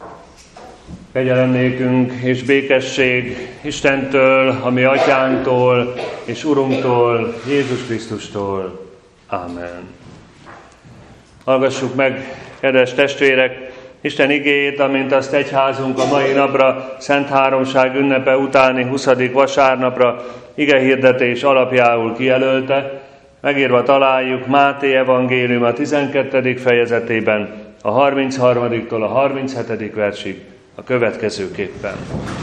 Kegyelem nékünk és békesség Istentől, a mi atyánktól és Urunktól, Jézus Krisztustól. Ámen. Hallgassuk meg, kedves testvérek, Isten igéjét, amint azt egyházunk a mai napra, Szent Háromság ünnepe utáni 20. vasárnapra igehirdetés alapjául kijelölte. Megírva találjuk Máté evangélium a 12. fejezetében, a 33-tól a 37. versig a következőképpen.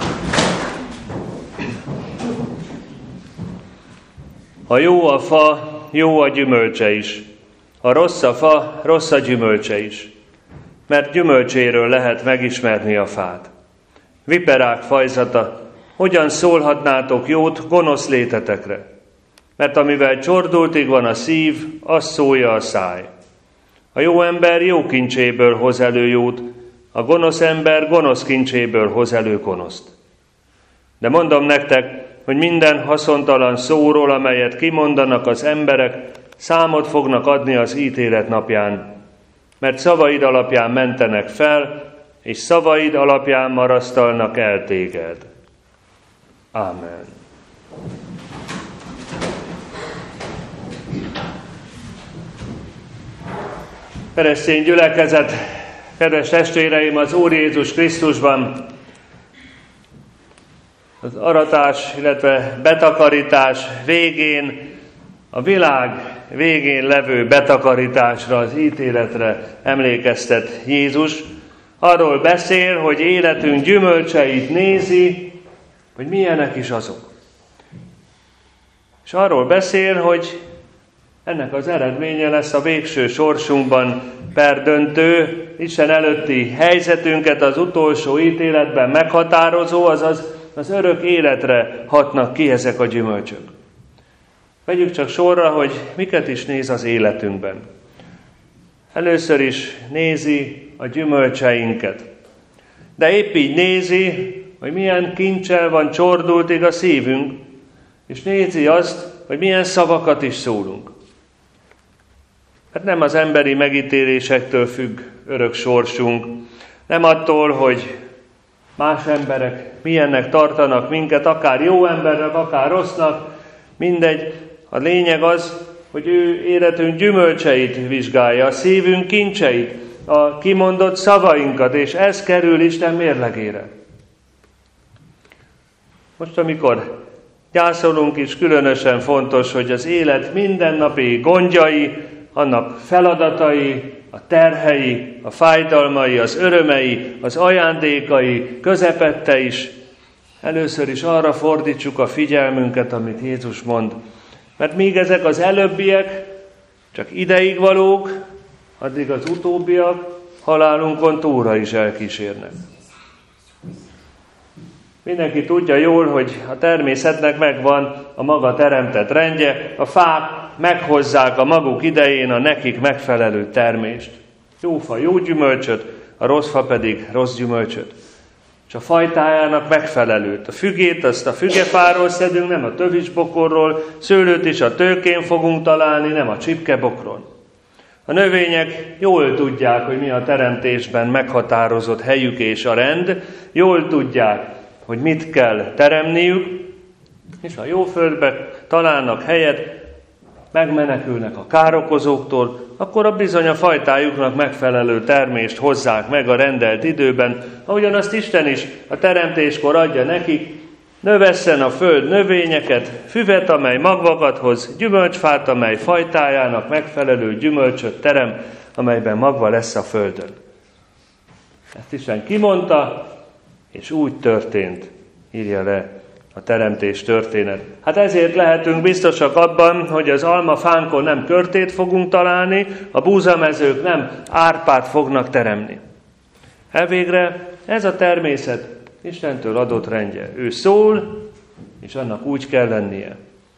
Ha jó a fa, jó a gyümölcse is. Ha rossz a fa, rossz a gyümölcse is. Mert gyümölcséről lehet megismerni a fát. Viperák fajzata, hogyan szólhatnátok jót gonosz létetekre? Mert amivel csordultig van a szív, az szólja a száj. A jó ember jó kincséből hoz elő jót, a gonosz ember gonosz kincséből hoz elő gonoszt. De mondom nektek, hogy minden haszontalan szóról, amelyet kimondanak az emberek, számot fognak adni az ítélet napján, mert szavaid alapján mentenek fel, és szavaid alapján marasztalnak el téged. Ámen. Keresztény gyülekezet, kedves testvéreim, az Úr Jézus Krisztusban az aratás, illetve betakarítás végén, a világ végén levő betakarításra, az ítéletre emlékeztet Jézus. Arról beszél, hogy életünk gyümölcseit nézi, hogy milyenek is azok. És arról beszél, hogy ennek az eredménye lesz a végső sorsunkban perdöntő, Isten előtti helyzetünket az utolsó ítéletben meghatározó, azaz az örök életre hatnak ki ezek a gyümölcsök. Vegyük csak sorra, hogy miket is néz az életünkben. Először is nézi a gyümölcseinket. De épp így nézi, hogy milyen kincsel van csordultig a szívünk, és nézi azt, hogy milyen szavakat is szólunk. Hát nem az emberi megítélésektől függ örök sorsunk, nem attól, hogy más emberek milyennek tartanak minket, akár jó embernek, akár rossznak, mindegy. A lényeg az, hogy ő életünk gyümölcseit vizsgálja, a szívünk kincseit, a kimondott szavainkat, és ez kerül Isten mérlegére. Most, amikor gyászolunk is, különösen fontos, hogy az élet mindennapi gondjai, annak feladatai, a terhei, a fájdalmai, az örömei, az ajándékai közepette is, először is arra fordítsuk a figyelmünket, amit Jézus mond. Mert míg ezek az előbbiek csak ideig valók, addig az utóbbiak halálunkon túlra is elkísérnek. Mindenki tudja jól, hogy a természetnek megvan a maga teremtett rendje, a fák meghozzák a maguk idején a nekik megfelelő termést. Jó fa jó gyümölcsöt, a rossz fa pedig rossz gyümölcsöt. És a fajtájának megfelelőt. A fügét azt a fügefáról szedünk, nem a tövisbokorról, szőlőt is a tőkén fogunk találni, nem a csipkebokron. A növények jól tudják, hogy mi a teremtésben meghatározott helyük és a rend, jól tudják, hogy mit kell teremniük, és a jó földbe találnak helyet, megmenekülnek a károkozóktól, akkor a bizony a fajtájuknak megfelelő termést hozzák meg a rendelt időben, ahogyan azt Isten is a teremtéskor adja nekik, növesszen a föld növényeket, füvet, amely magvakat hoz, gyümölcsfát, amely fajtájának megfelelő gyümölcsöt terem, amelyben magva lesz a földön. Ezt Isten kimondta, és úgy történt, írja le a teremtés történet. Hát ezért lehetünk biztosak abban, hogy az almafánkon nem körtét fogunk találni, a búzamezők nem árpát fognak teremni. Elvégre ez a természet Istentől adott rendje. Ő szól, és annak úgy kell lennie.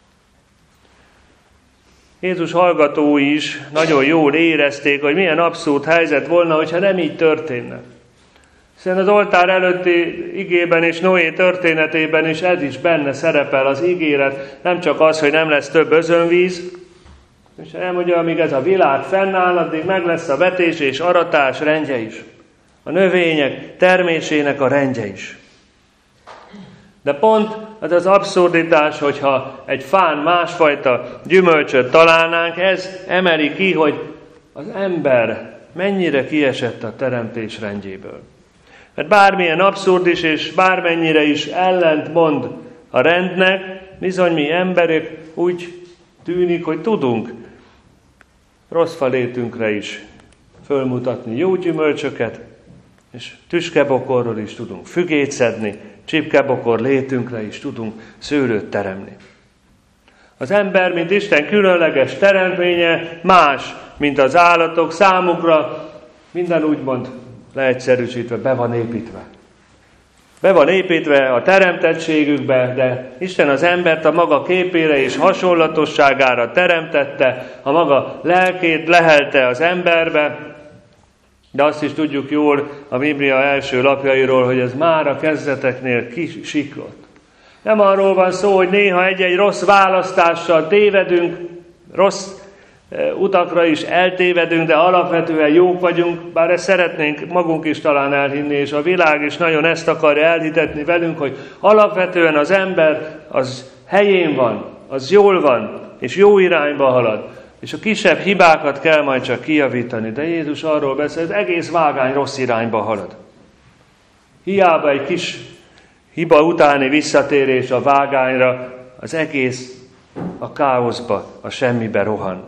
Jézus hallgatói is nagyon jól érezték, hogy milyen abszurd helyzet volna, hogyha nem így történne. Hiszen az oltár előtti igében és Noé történetében is ez is benne szerepel az ígéret, nem csak az, hogy nem lesz több özönvíz, és elmondja, amíg ez a világ fennáll, addig meg lesz a vetés és aratás rendje is. a növények termésének a rendje is. De pont az az abszurditás, hogyha egy fán másfajta gyümölcsöt találnánk, ez emeli ki, hogy az ember mennyire kiesett a teremtés rendjéből. Mert bármilyen abszurd is, és bármennyire is ellentmond a rendnek, bizony mi emberek úgy tűnik, hogy tudunk rossz falétünkre is fölmutatni jó gyümölcsöket, és tüskebokorról is tudunk fügét szedni, csipkebokor létünkre is tudunk szőlőt teremni. Az ember, mint Isten különleges teremtménye, más, mint az állatok, számukra minden úgymond leegyszerűsítve be van építve. Be van építve a teremtettségükbe, de Isten az embert a maga képére és hasonlatosságára teremtette, a maga lelkét lehelte az emberbe, de azt is tudjuk jól a Biblia első lapjairól, hogy ez már a kezdeteknél kisiklott. Nem arról van szó, hogy néha egy-egy rossz választással tévedünk, rossz utakra is eltévedünk, de alapvetően jók vagyunk, bár ezt szeretnénk magunk is talán elhinni, és a világ is nagyon ezt akarja elhitetni velünk, hogy alapvetően az ember az helyén van, az jól van, és jó irányba halad, és a kisebb hibákat kell majd csak kijavítani. De Jézus arról beszél, hogy az egész vágány rossz irányba halad. Hiába egy kis hiba utáni visszatérés a vágányra, az egész a káoszba, a semmibe rohan.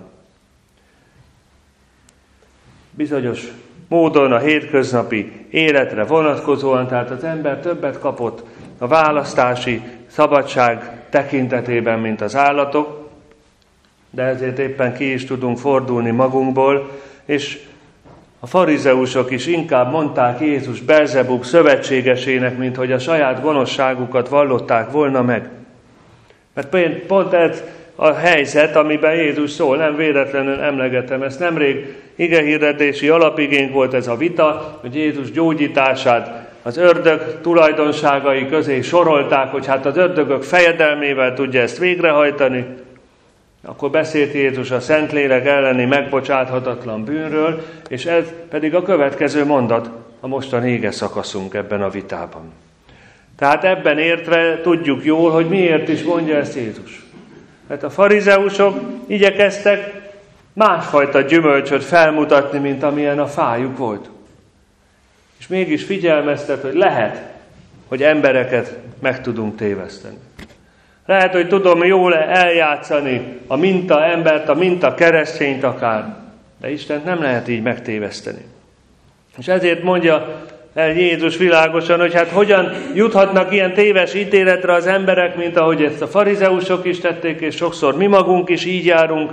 Bizonyos módon a hétköznapi életre vonatkozóan, tehát az ember többet kapott a választási szabadság tekintetében, mint az állatok, de ezért éppen ki is tudunk fordulni magunkból, és a farizeusok is inkább mondták Jézus Belzebub szövetségesének, mint hogy a saját gonoszságukat vallották volna meg. Mert pont ez a helyzet, amiben Jézus szól, nem véletlenül emlegetem ezt. Nemrég igehirdetési alapigénk volt ez a vita, hogy Jézus gyógyítását az ördög tulajdonságai közé sorolták, hogy hát az ördögök fejedelmével tudja ezt végrehajtani. Akkor beszélt Jézus a Szentlélek elleni megbocsáthatatlan bűnről, és ez pedig a következő mondat, a mostani ige szakaszunk ebben a vitában. Tehát ebben értve tudjuk jól, hogy miért is mondja ezt Jézus. Mert a farizeusok igyekeztek másfajta gyümölcsöt felmutatni, mint amilyen a fájuk volt. És mégis figyelmeztet, hogy lehet, hogy embereket meg tudunk téveszteni. Lehet, hogy tudom jól eljátszani a minta embert, a minta keresztényt akár, de Istent nem lehet így megtéveszteni. És ezért mondja el Jézus világosan, hogy hát hogyan juthatnak ilyen téves ítéletre az emberek, mint ahogy ezt a farizeusok is tették, és sokszor mi magunk is így járunk.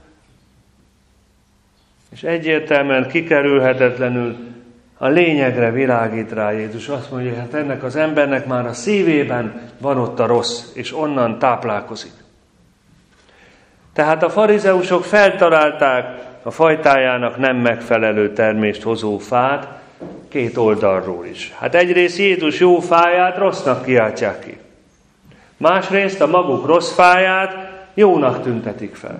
És egyértelműen kikerülhetetlenül a lényegre világít rá Jézus. Azt mondja, hogy hát ennek az embernek már a szívében van ott a rossz, és onnan táplálkozik. Tehát a farizeusok feltalálták a fajtájának nem megfelelő termést hozó fát, két oldalról is. Hát egyrészt Jézus jó fáját rossznak kiáltják ki. Másrészt a maguk rossz fáját jónak tüntetik fel.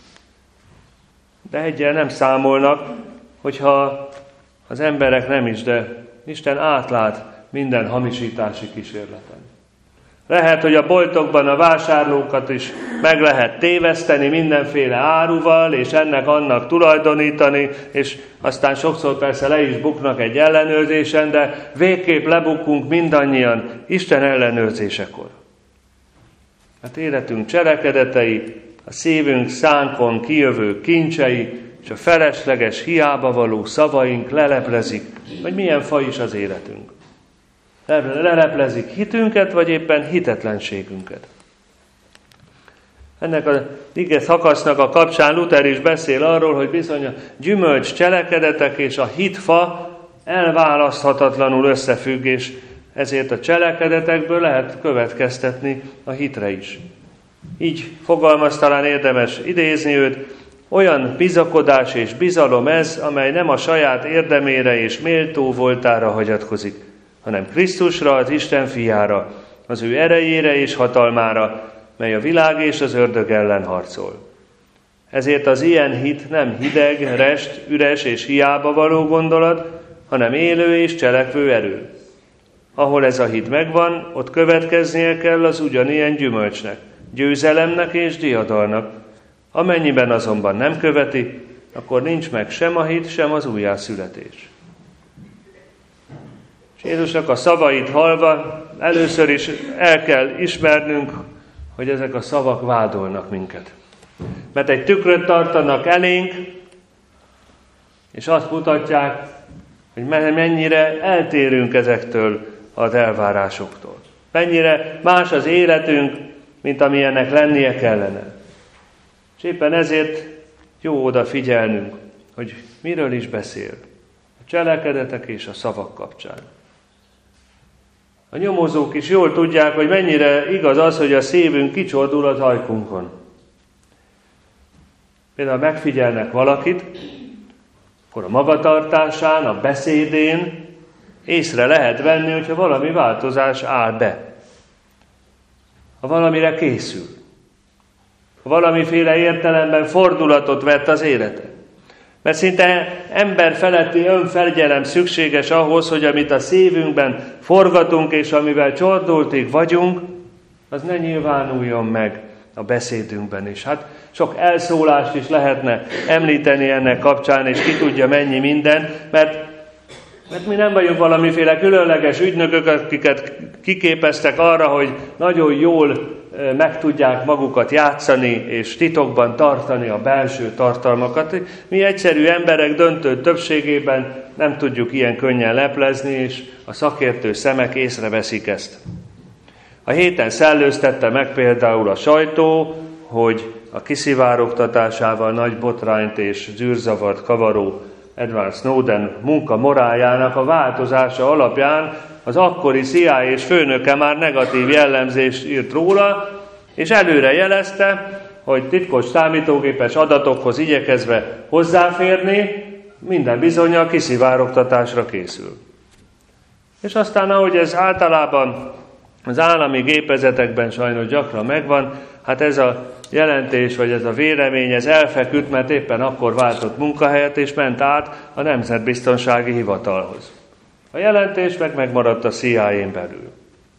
De egyel nem számolnak, hogyha az emberek nem is, de Isten átlát minden hamisítási kísérleten. Lehet, hogy a boltokban a vásárlókat is meg lehet téveszteni mindenféle áruval, és ennek-annak tulajdonítani, és aztán sokszor persze le is buknak egy ellenőrzésen, de végképp lebukunk mindannyian Isten ellenőrzésekor. Hát életünk cselekedetei, a szívünk szánkon kijövő kincsei, és a felesleges, hiába való szavaink leleplezik, hogy milyen faj is az életünk. Leleplezik hitünket, vagy éppen hitetlenségünket. Ennek az ige szakasznak a kapcsán Luther is beszél arról, hogy bizony a gyümölcs cselekedetek és a hitfa elválaszthatatlanul összefügg, és ezért a cselekedetekből lehet következtetni a hitre is. Így fogalmaz, talán érdemes idézni őt, olyan bizakodás és bizalom ez, amely nem a saját érdemére és méltó voltára hagyatkozik, hanem Krisztusra, az Isten fiára, az ő erejére és hatalmára, mely a világ és az ördög ellen harcol. Ezért az ilyen hit nem hideg, rest, üres és hiába való gondolat, hanem élő és cselekvő erő. Ahol ez a hit megvan, ott következnie kell az ugyanilyen gyümölcsnek, győzelemnek és diadalnak. Amennyiben azonban nem követi, akkor nincs meg sem a hit, sem az újjászületés. És Jézusnak a szavait hallva először is el kell ismernünk, hogy ezek a szavak vádolnak minket. Mert egy tükröt tartanak elénk, és azt mutatják, hogy mennyire eltérünk ezektől az elvárásoktól. Mennyire más az életünk, mint amilyennek lennie kellene. És éppen ezért jó odafigyelnünk, hogy miről is beszél a cselekedetek és a szavak kapcsán. A nyomozók is jól tudják, hogy mennyire igaz az, hogy a szívünk kicsordul az ajkunkon. Például megfigyelnek valakit, akkor a magatartásán, a beszédén észre lehet venni, hogyha valami változás áll be. Ha valamire készül. Ha valamiféle értelemben fordulatot vett az élete. Mert szinte emberfeletti önfegyelem szükséges ahhoz, hogy amit a szívünkben forgatunk, és amivel csordultig vagyunk, az ne nyilvánuljon meg a beszédünkben is. Hát sok elszólást is lehetne említeni ennek kapcsán, és ki tudja mennyi minden, mert mi nem vagyunk valamiféle különleges ügynökök, akiket kiképeztek arra, hogy nagyon jól meg tudják magukat játszani, és titokban tartani a belső tartalmakat. Mi egyszerű emberek döntő többségében nem tudjuk ilyen könnyen leplezni, és a szakértő szemek észreveszik ezt. A héten szellőztette meg például a sajtó, hogy a kiszivárogtatásával nagy botrányt és zűrzavart kavaró Edward Snowden munkamorájának a változása alapján az akkori CIA-s főnöke már negatív jellemzést írt róla, és előre jelezte, hogy titkos számítógépes adatokhoz igyekezve hozzáférni, minden bizonnyal kiszivárogtatásra készül. És aztán, ahogy ez általában az állami gépezetekben sajnos gyakran megvan, hát ez a jelentés, vagy ez a vélemény, ez elfeküdt, mert éppen akkor váltott munkahelyet, és ment át a Nemzetbiztonsági Hivatalhoz. A jelentés megmaradt a CIA-n belül.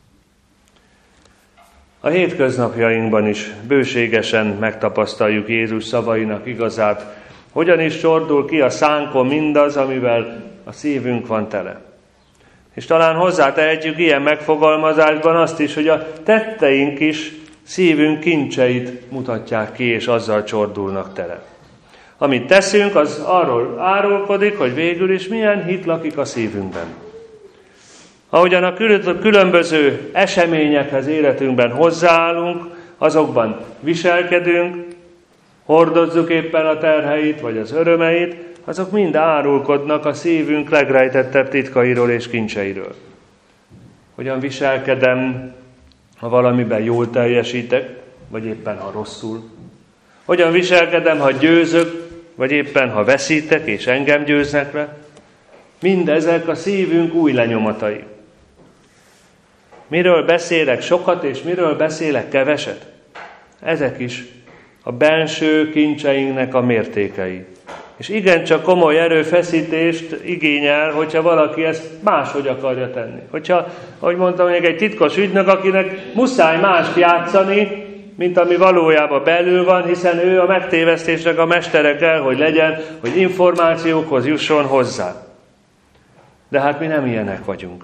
A hétköznapjainkban is bőségesen megtapasztaljuk Jézus szavainak igazát, hogyan is csordul ki a szánkon mindaz, amivel a szívünk van tele. És talán hozzátehetjük ilyen megfogalmazásban azt is, hogy a tetteink is szívünk kincseit mutatják ki, és azzal csordulnak tele. Amit teszünk, az arról árulkodik, hogy végül is milyen hit lakik a szívünkben. Ahogyan a különböző eseményekhez életünkben hozzáállunk, azokban viselkedünk, hordozzuk éppen a terheit, vagy az örömeit, azok mind árulkodnak a szívünk legrejtettebb titkairól és kincseiről. Hogyan viselkedem, ha valamiben jól teljesítek, vagy éppen ha rosszul? Hogyan viselkedem, ha győzök, vagy éppen ha veszítek, és engem győznek le? Mindezek a szívünk új lenyomatai. Miről beszélek sokat, és miről beszélek keveset? Ezek is a belső kincseinknek a mértékei. És igencsak komoly erőfeszítést igényel, hogyha valaki ezt máshogy akarja tenni. Hogyha, ahogy mondtam, még egy titkos ügynök, akinek muszáj mást játszani, mint ami valójában belül van, hiszen ő a megtévesztésnek a mestere kell, hogy legyen, hogy információkhoz jusson hozzá. De hát mi nem ilyenek vagyunk.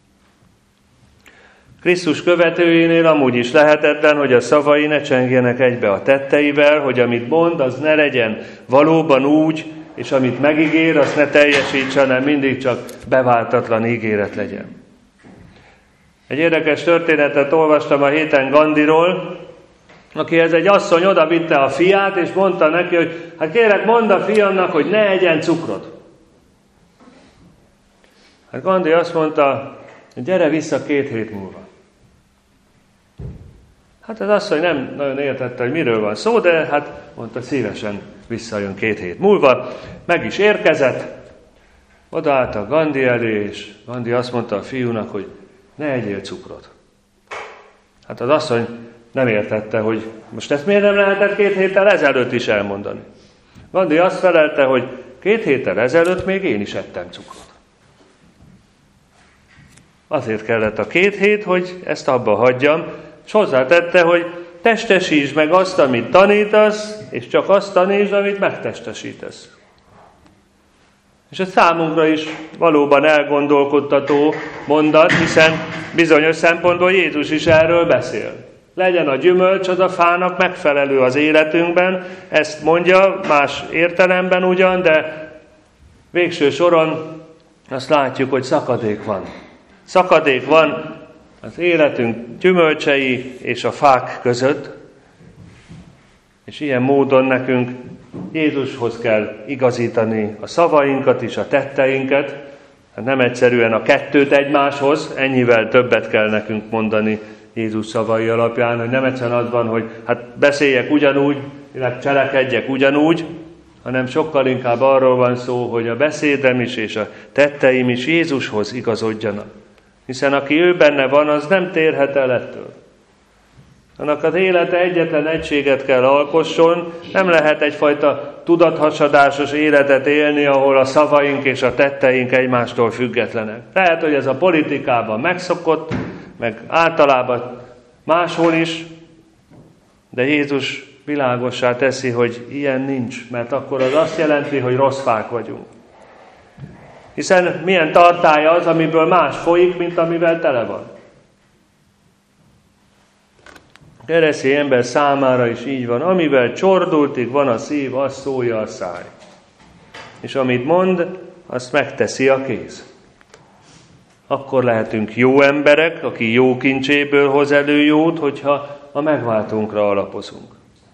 Krisztus követőjénél amúgy is lehetetlen, hogy a szavai ne csengjenek egybe a tetteivel, hogy amit mond, az ne legyen valóban úgy, és amit megígér, azt ne teljesítse, hanem mindig csak beváltatlan ígéret legyen. Egy érdekes történetet olvastam a héten Gandhiról, akihez egy asszony odavitte a fiát, és mondta neki, hogy hát kérlek, mondd a fiamnak, hogy ne egyen cukrot. Hát Gandhi azt mondta, hogy gyere vissza 2 hét múlva. Hát az asszony nem nagyon értette, hogy miről van szó, de hát mondta, szívesen visszajön 2 hét múlva. Meg is érkezett, odaállt a Gandhi elé, és Gandhi azt mondta a fiúnak, hogy ne egyél cukrot. Hát az asszony nem értette, hogy most ezt miért nem lehetett 2 héttel ezelőtt is elmondani. Gandhi azt felelte, hogy 2 héttel ezelőtt még én is ettem cukrot. Azért kellett a 2 hét, hogy ezt abba hagyjam, és hozzátette, hogy testesítsd meg azt, amit tanítasz, és csak azt tanítsd, amit megtestesítesz. És ez számunkra is valóban elgondolkodtató mondat, hiszen bizonyos szempontból Jézus is erről beszél. Legyen a gyümölcs az a fának megfelelő az életünkben, ezt mondja más értelemben ugyan, de végső soron azt látjuk, hogy szakadék van. Szakadék van az életünk gyümölcsei és a fák között, és ilyen módon nekünk Jézushoz kell igazítani a szavainkat és a tetteinket, hát nem egyszerűen a kettőt egymáshoz, ennyivel többet kell nekünk mondani Jézus szavai alapján, hogy nem egyszerűen az van, hogy hát beszéljek ugyanúgy, illetve cselekedjek ugyanúgy, hanem sokkal inkább arról van szó, hogy a beszédem is és a tetteim is Jézushoz igazodjanak. Hiszen aki ő benne van, az nem térhet el ettől. Annak az élete egyetlen egységet kell alkosson, nem lehet egyfajta tudathasadásos életet élni, ahol a szavaink és a tetteink egymástól függetlenek. Lehet, hogy ez a politikában megszokott, meg általában máshol is, de Jézus világossá teszi, hogy ilyen nincs, mert akkor az azt jelenti, hogy rossz fák vagyunk. Hiszen milyen tartálya az, amiből más folyik, mint amivel tele van. A keresztény ember számára is így van. Amivel csordultig van a szív, azt szólja a száj. És amit mond, azt megteszi a kéz. Akkor lehetünk jó emberek, aki jó kincséből hoz elő jót, hogyha a megváltónkra alapozunk.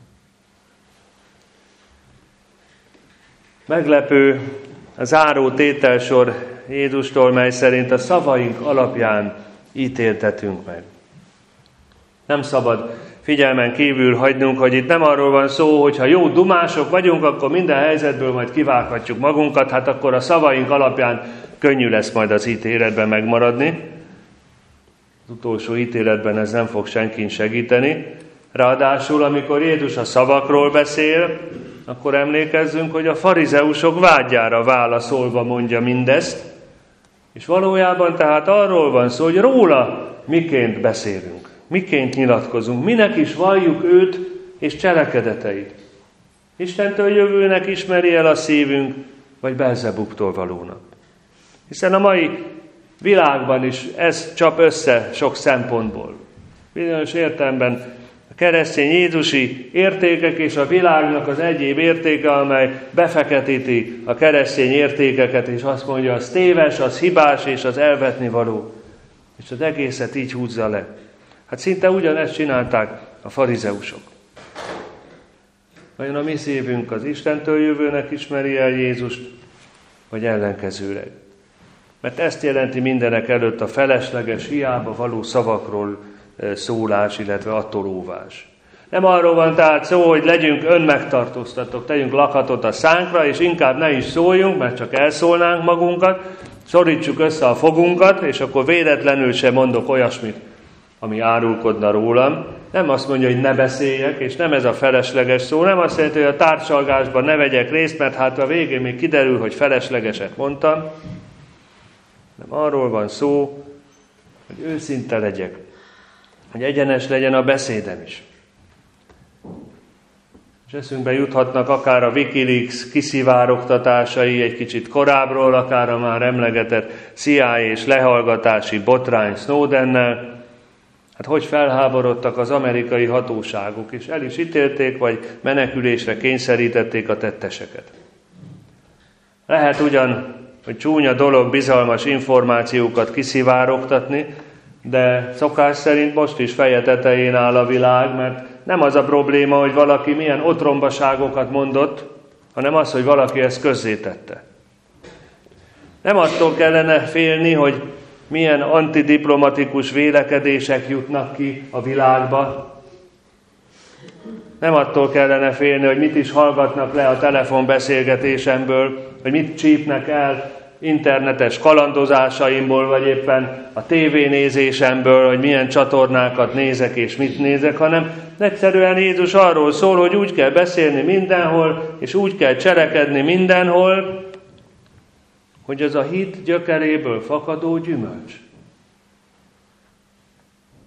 Meglepő a záró tételsor Jézustól, mely szerint a szavaink alapján ítéltetünk meg. Nem szabad figyelmen kívül hagynunk, hogy itt nem arról van szó, hogy ha jó dumások vagyunk, akkor minden helyzetből majd kivághatjuk magunkat, hát akkor a szavaink alapján könnyű lesz majd az ítéletben megmaradni. Az utolsó ítéletben ez nem fog senkin segíteni. Ráadásul, amikor Jézus a szavakról beszél, akkor emlékezzünk, hogy a farizeusok vágyára válaszolva mondja mindezt, és valójában tehát arról van szó, hogy róla miként beszélünk, miként nyilatkozunk, minek is valljuk őt és cselekedeteit. Istentől jövőnek ismeri el a szívünk, vagy Belzebuktól valónak. Hiszen a mai világban is ez csap össze sok szempontból. Bizonyos értelemben a keresztény jézusi értékek és a világnak az egyéb értéke, amely befeketíti a keresztény értékeket, és azt mondja, az téves, az hibás, és az elvetni való. És az egészet így húzza le. Hát szinte ugyanezt csinálták a farizeusok. Vajon a mi szívünk az Istentől jövőnek ismeri el Jézust, vagy ellenkezőleg? Mert ezt jelenti mindenek előtt a felesleges, hiába való szavakról szólás, illetve attól óvás. Nem arról van tehát szó, hogy legyünk önmegtartóztatók, tegyünk lakatot a szánkra, és inkább ne is szóljunk, mert csak elszólnánk magunkat, szorítsuk össze a fogunkat, és akkor véletlenül sem mondok olyasmit, ami árulkodna rólam. Nem azt mondja, hogy ne beszéljek, és nem ez a felesleges szó, nem azt jelenti, hogy a társalgásban ne vegyek részt, mert hát a végén még kiderül, hogy feleslegeset mondtam. Nem arról van szó, hogy őszinte legyek, hogy egyenes legyen a beszédem is. És eszünkbe juthatnak akár a Wikileaks kiszivárogtatásai egy kicsit korábbról, akár a már emlegetett CIA és lehallgatási botrány Snowdennel. Hát hogy felháborodtak az amerikai hatóságok, és el is ítélték, vagy menekülésre kényszerítették a tetteseket. Lehet ugyan, hogy csúnya dolog bizalmas információkat kiszivárogtatni, de szokás szerint most is feje tetején áll a világ, mert nem az a probléma, hogy valaki milyen otrombaságokat mondott, hanem az, hogy valaki ezt közzétette. Nem attól kellene félni, hogy milyen antidiplomatikus vélekedések jutnak ki a világba. Nem attól kellene félni, hogy mit is hallgatnak le a telefonbeszélgetésemből, hogy mit csípnek el internetes kalandozásaimból, vagy éppen a tévénézésemből, hogy milyen csatornákat nézek és mit nézek, hanem egyszerűen Jézus arról szól, hogy úgy kell beszélni mindenhol, és úgy kell cselekedni mindenhol, hogy az a hit gyökeréből fakadó gyümölcs.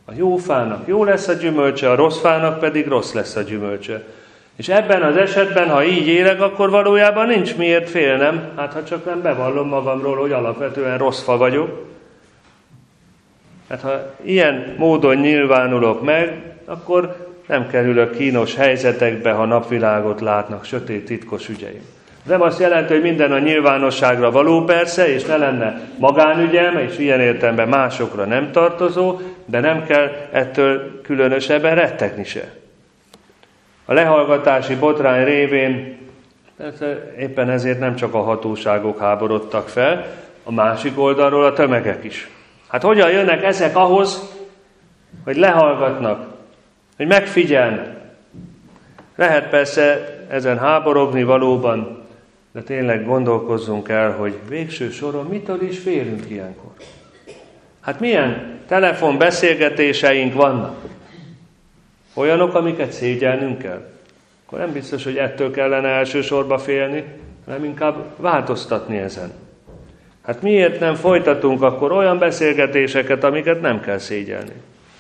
A jó fának jó lesz a gyümölcse, a rossz fának pedig rossz lesz a gyümölcse. És ebben az esetben, ha így élek, akkor valójában nincs miért félnem, hát ha csak nem bevallom magamról, hogy alapvetően rossz fa vagyok. Hát ha ilyen módon nyilvánulok meg, akkor nem kerülök kínos helyzetekbe, ha napvilágot látnak sötét titkos ügyeim. Ez nem azt jelenti, hogy minden a nyilvánosságra való persze, és ne lenne magánügyem, és ilyen értelemben másokra nem tartozó, de nem kell ettől különösebben rettegni se. A lehallgatási botrány révén éppen ezért nem csak a hatóságok háborodtak fel, a másik oldalról a tömegek is. Hát hogyan jönnek ezek ahhoz, hogy lehallgatnak, hogy megfigyelnek? Lehet persze ezen háborogni valóban, de tényleg gondolkozzunk el, hogy végső soron mitől is félünk ilyenkor. Hát milyen telefonbeszélgetéseink vannak? Olyanok, amiket szégyelnünk kell. Akkor nem biztos, hogy ettől kellene elsősorban félni, hanem inkább változtatni ezen. Hát miért nem folytatunk akkor olyan beszélgetéseket, amiket nem kell szégyelni?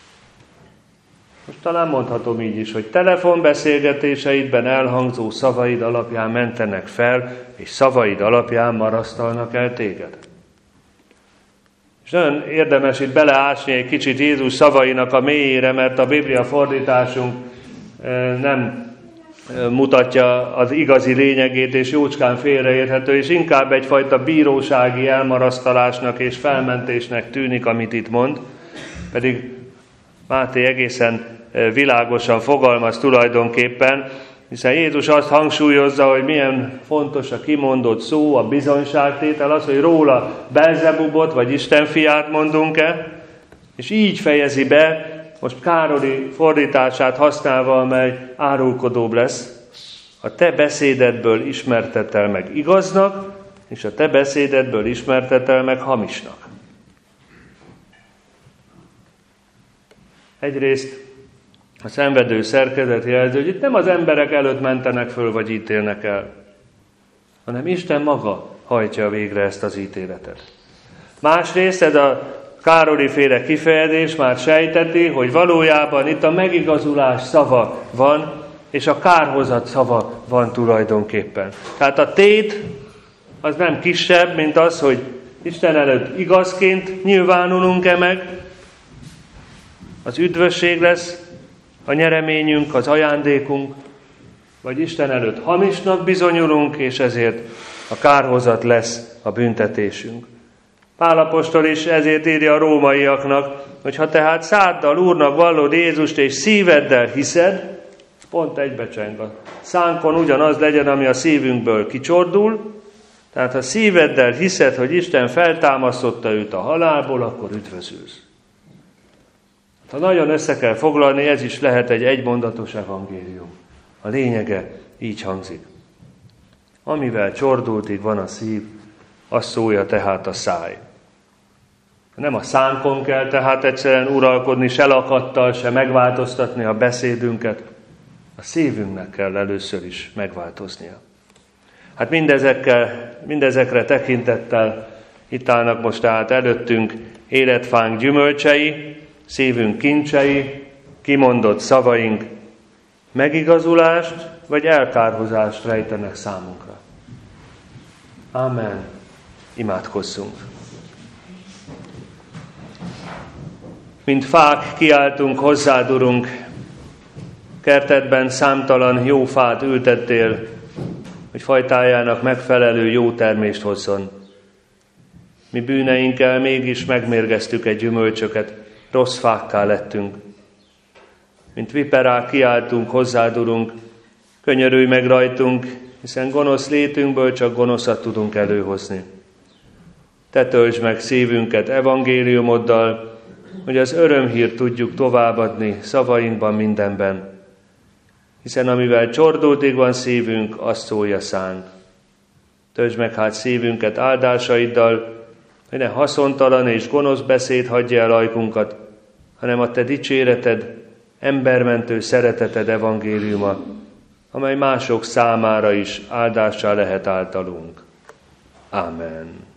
Most talán mondhatom így is, hogy telefonbeszélgetéseidben elhangzó szavaid alapján mentenek fel, és szavaid alapján marasztalnak el téged. És nagyon érdemes itt beleásni egy kicsit Jézus szavainak a mélyére, mert a Biblia fordításunk nem mutatja az igazi lényegét, és jócskán félreérthető, és inkább egyfajta bírósági elmarasztalásnak és felmentésnek tűnik, amit itt mond, pedig Máté egészen világosan fogalmaz tulajdonképpen, hiszen Jézus azt hangsúlyozza, hogy milyen fontos a kimondott szó, a bizonyságtétel, az, hogy róla Belzebubot vagy Isten fiát mondunk-e, és így fejezi be, most Károli fordítását használva, amely árulkodóbb lesz, a te beszédedből ismertetel meg igaznak, és a te beszédedből ismertetel meg hamisnak. Egyrészt a szenvedő szerkezet jelzi, hogy itt nem az emberek előtt mentenek föl, vagy ítélnek el, hanem Isten maga hajtja végre ezt az ítéletet. Másrészt ez a Károli féle kifejezés már sejteti, hogy valójában itt a megigazulás szava van, és a kárhozat szava van tulajdonképpen. Tehát a tét az nem kisebb, mint az, hogy Isten előtt igazként nyilvánulunk-e meg, az üdvösség lesz a nyereményünk, az ajándékunk, vagy Isten előtt hamisnak bizonyulunk, és ezért a kárhozat lesz a büntetésünk. Pál apostol is ezért írja a rómaiaknak, hogy ha tehát száddal Úrnak vallod Jézust, és szíveddel hiszed, pont egybecseng a szánkon ugyanaz legyen, ami a szívünkből kicsordul, tehát ha szíveddel hiszed, hogy Isten feltámasztotta őt a halálból, akkor üdvözülsz. Ha nagyon össze kell foglalni, ez is lehet egy egymondatos evangélium. A lényege így hangzik. Amivel csordultig van a szív, azt szólja tehát a száj. Nem a szánkon kell tehát egyszerűen uralkodni, se lakattal, se megváltoztatni a beszédünket. A szívünknek kell először is megváltoznia. Hát mindezekre tekintettel itt állnak most tehát előttünk életfánk gyümölcsei, szívünk kincsei, kimondott szavaink megigazulást vagy elkárhozást rejtenek számunkra. Ámen. Imádkozzunk. Mint fák kiáltunk hozzád, Urunk, kertedben számtalan jó fát ültettél, hogy fajtájának megfelelő jó termést hozzon. Mi bűneinkkel mégis megmérgeztük egy gyümölcsöket, rossz fákká lettünk. Mint viperák kiáltunk hozzád, Urunk, könyörülj meg rajtunk, hiszen gonosz létünkből csak gonoszat tudunk előhozni. Te töltsd meg szívünket evangéliumoddal, hogy az örömhírt tudjuk továbbadni szavainkban mindenben. Hiszen amivel csordultig van szívünk, azt szólja szánk. Töltsd meg hát szívünket áldásaiddal, hogy ne haszontalan és gonosz beszéd hagyja el ajkunkat, hanem a te dicséreted, embermentő szereteted evangéliuma, amely mások számára is áldássá lehet általunk. Ámen.